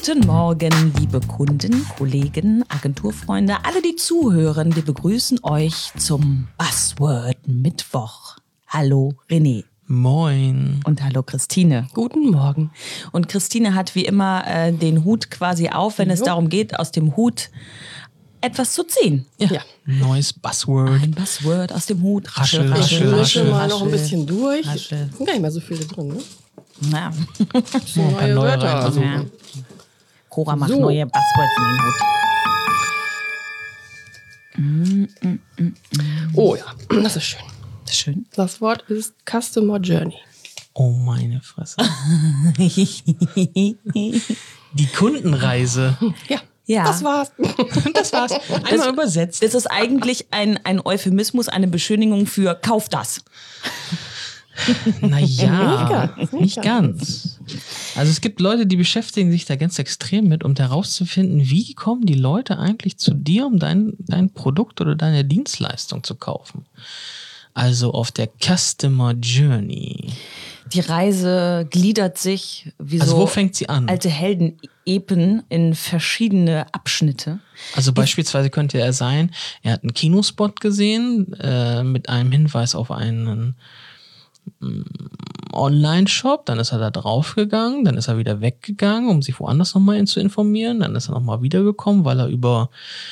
Guten Morgen, liebe Kunden, Kollegen, Agenturfreunde, alle, die zuhören. Wir begrüßen euch zum Buzzword Mittwoch. Hallo René. Moin. Und hallo Christine. Guten Morgen. Und Christine hat wie immer den Hut quasi auf, wenn es darum geht, aus dem Hut etwas zu ziehen. Ja. Neues Buzzword. Ein Buzzword aus dem Hut. Raschel, Ich raschel, mische raschel. mal noch ein bisschen durch. Raschel. Sind gar nicht mehr so viele drin, ne? Ja. Neue neue Wörter. reinversuchen. Ja. Cora macht So. neue Buzzwords in den Hut. Oh ja, das ist schön. Schön. Das Wort ist Customer Journey. Oh meine Fresse. Die Kundenreise. Ja, Ja. das war's. Das war's. Einmal übersetzt. Das ist eigentlich ein Euphemismus, eine Beschönigung für Kauf das. Naja, Nicht nicht ganz. Also es gibt Leute, die beschäftigen sich da ganz extrem mit, um herauszufinden, wie kommen die Leute eigentlich zu dir, um dein Produkt oder deine Dienstleistung zu kaufen. Also auf der Customer Journey. Die Reise gliedert sich wie Also so wo fängt sie an? alte Helden-Epen in verschiedene Abschnitte. Also beispielsweise könnte er sein, er hat einen Kinospot gesehen mit einem Hinweis auf einen Online-Shop, dann ist er da draufgegangen, dann ist er wieder weggegangen, um sich woanders nochmal zu informieren, dann ist er nochmal wiedergekommen, weil er über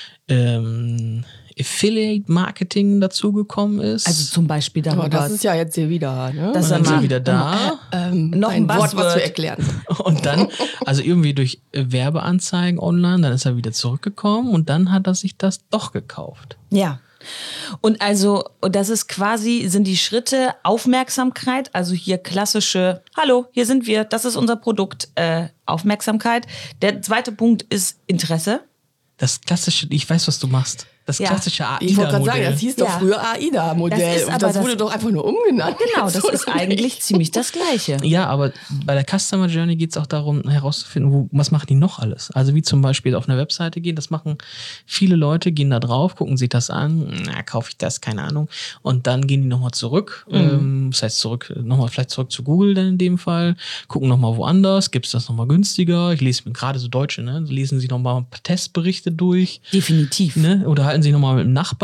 Affiliate-Marketing dazugekommen ist. Also zum Beispiel darüber. Aber das ist ja jetzt hier wieder, ne? Das und dann ist ist er mal- wieder da. noch ein Wort, was Buzzword. zu erklären. Und dann, also irgendwie durch Werbeanzeigen online, dann ist er wieder zurückgekommen und dann hat er sich das doch gekauft. Ja. Und also, das ist quasi, sind die Schritte Aufmerksamkeit, also hier klassische, hallo, hier sind wir, das ist unser Produkt, Aufmerksamkeit. Der zweite Punkt ist Interesse. Das klassische, ich weiß, was du machst. Das Ja. klassische Ich wollte gerade sagen, AIDA-Modell. das hieß doch Ja. früher AIDA-Modell. Das ist Und aber das das- wurde doch einfach nur umgenannt. Genau, das So ist nicht. eigentlich ziemlich das Gleiche. Ja, aber bei der Customer Journey geht es auch darum, herauszufinden, was machen die noch alles. Also wie zum Beispiel auf eine Webseite gehen, das machen viele Leute, gehen da drauf, gucken sich das an, kaufe ich das, keine Ahnung. Und dann gehen die nochmal zurück, das heißt vielleicht zurück zu Google dann in dem Fall, gucken nochmal woanders, gibt es das nochmal günstiger. Ich lese mir gerade so Deutsche, ne? Lesen sie nochmal ein paar Testberichte durch. Definitiv. Ne? Oder halten sich nochmal mit dem Nachbarn,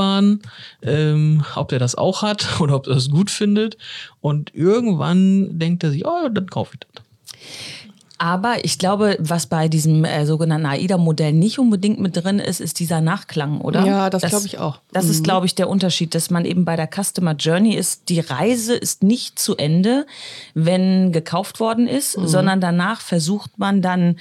ob der das auch hat oder ob er das gut findet. Und irgendwann denkt er sich, oh, dann kaufe ich das. Aber ich glaube, was bei diesem sogenannten AIDA-Modell nicht unbedingt mit drin ist, ist dieser Nachklang, oder? Ja, das glaube ich auch. Das ist, glaube ich, der Unterschied, dass man eben bei der Customer Journey ist, die Reise ist nicht zu Ende, wenn gekauft worden ist, sondern danach versucht man dann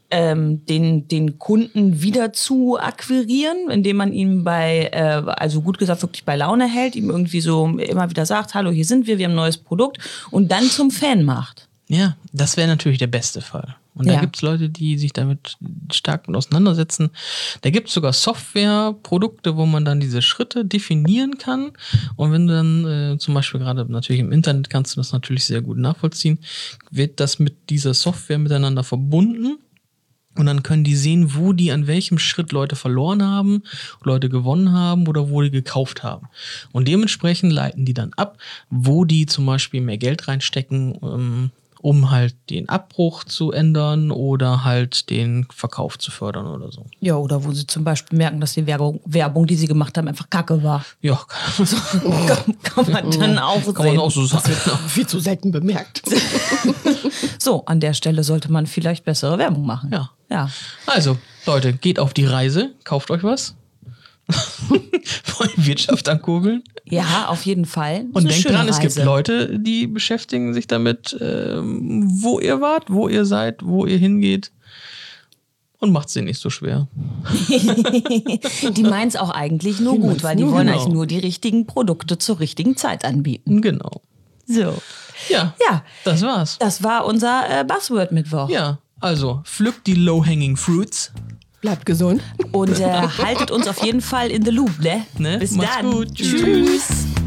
den Kunden wieder zu akquirieren, indem man ihn also gut gesagt, wirklich bei Laune hält, ihm irgendwie so immer wieder sagt, hallo, hier sind wir haben ein neues Produkt und dann zum Fan macht. Ja, das wäre natürlich der beste Fall. Und da Ja. gibt es Leute, die sich damit stark mit auseinandersetzen. Da gibt es sogar Softwareprodukte, wo man dann diese Schritte definieren kann. Und wenn du dann zum Beispiel gerade natürlich im Internet kannst du das natürlich sehr gut nachvollziehen, wird das mit dieser Software miteinander verbunden. Und dann können die sehen, wo die an welchem Schritt Leute verloren haben, Leute gewonnen haben oder wo die gekauft haben. Und dementsprechend leiten die dann ab, wo die zum Beispiel mehr Geld reinstecken, um halt den Abbruch zu ändern oder halt den Verkauf zu fördern oder so. Ja, oder wo sie zum Beispiel merken, dass die Werbung, die sie gemacht haben, einfach kacke war. Ja, Kann man dann auch sehen. kann man auch so sagen. Viel zu selten bemerkt. So, an der Stelle sollte man vielleicht bessere Werbung machen. Ja. Ja. Also, Leute, geht auf die Reise, kauft euch was. Wollen Wirtschaft ankurbeln. Ja, auf jeden Fall. Das Und ist eine denkt schöne dran, es gibt Reise. Leute, die beschäftigen sich damit, wo ihr wart, wo ihr seid, wo ihr hingeht. Und macht es denen nicht so schwer. Die meinen es auch eigentlich nur gut, weil die nur wollen genau. eigentlich nur die richtigen Produkte zur richtigen Zeit anbieten. Genau. So. Ja, Ja, das war's. das war unser Buzzword-Mittwoch. Ja, also pflückt die low-hanging fruits. Bleibt gesund. Und haltet uns auf jeden Fall in the loop, ne? Ne? Bis Macht's dann. gut. Tschüss. Tschüss.